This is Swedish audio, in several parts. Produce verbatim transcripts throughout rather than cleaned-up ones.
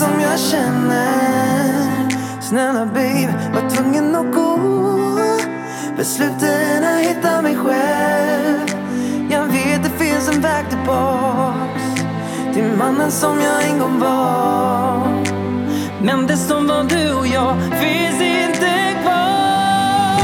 som jag känner. Snälla babe, var tvungen att gå. Besluten att hitta mig själv. Jag vet det finns en väg tillbaks till mannen som jag en gång var. Men det som var du och jag finns inte kvar.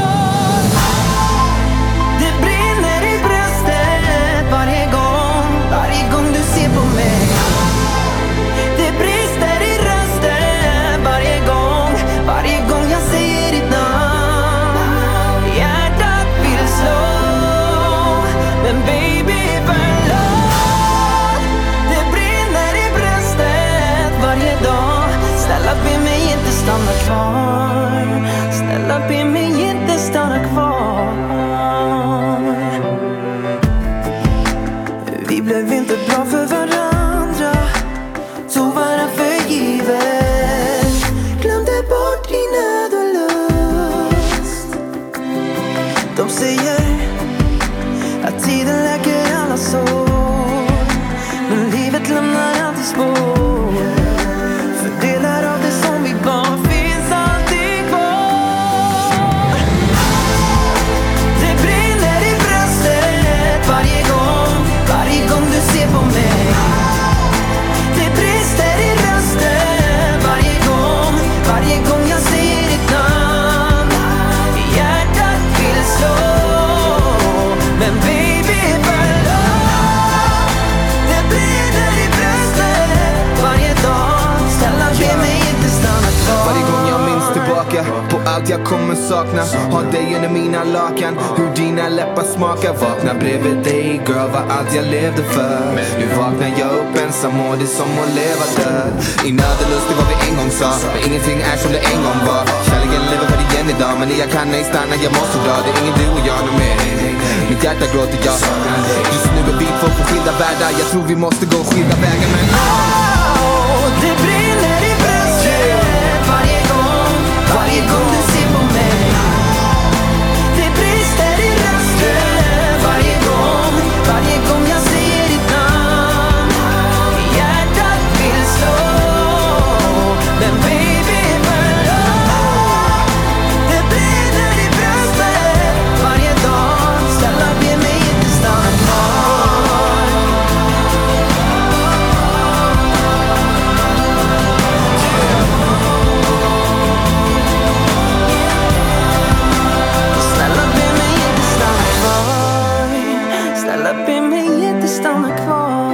Det brinner i bröstet varje gång, varje gång du ser på mig. Det brister i rösten varje gång, varje gång jag säger ditt namn. Hjärtat vill slå, men baby förlåt. Det brinner i bröstet varje dag. Snälla be mig inte stanna kvar. Snälla be mig inte stanna kvar. Vi blev inte bra för varandra, tog varandra för givet. Glömde bort din nöd och lust. De säger att tiden läker alla sår, men livet lämnar alltid spår. För delar av det som vi var finns alltid kvar. Det brinner i bröstet varje gång, varje gång du ser på mig. Det brister i rösten varje gång, varje gång jag säger ditt namn. Hjärtat vill slå, men baby förlåt. Det brinner i bröstet varje dag. Snälla be mig inte stanna kvar. Varje gång jag minns tillbaka på allt jag kommer sakna, har dig under mina lakan, hur dina läppar smakar. Vakna bredvid dig girl, var allt jag levde för. Nu vaknar jag upp ensam och det är som att leva död. I nöd och lust, det var vi en gång sa, men ingenting är som det en gång var. Kärleken lever för igen idag, men jag kan ej stanna, jag måste dra. Det är ingen du och jag nu mer. Mitt hjärta gråter, jag saknar dig. Just nu är vi två på skilda världar, jag tror vi måste gå skilda vägar, men oh, det brinner i bröstet varje gång, varje gång du ser på mig. Det brister i rösten varje gång, varje gång jag säger ditt namn. Hjärtat vill slå, men baby förlåt. Det brinner i bröstet varje dag. Snälla be mig inte stanna kvar. Snälla be mig inte stanna kvar. Snälla be mig inte stanna kvar.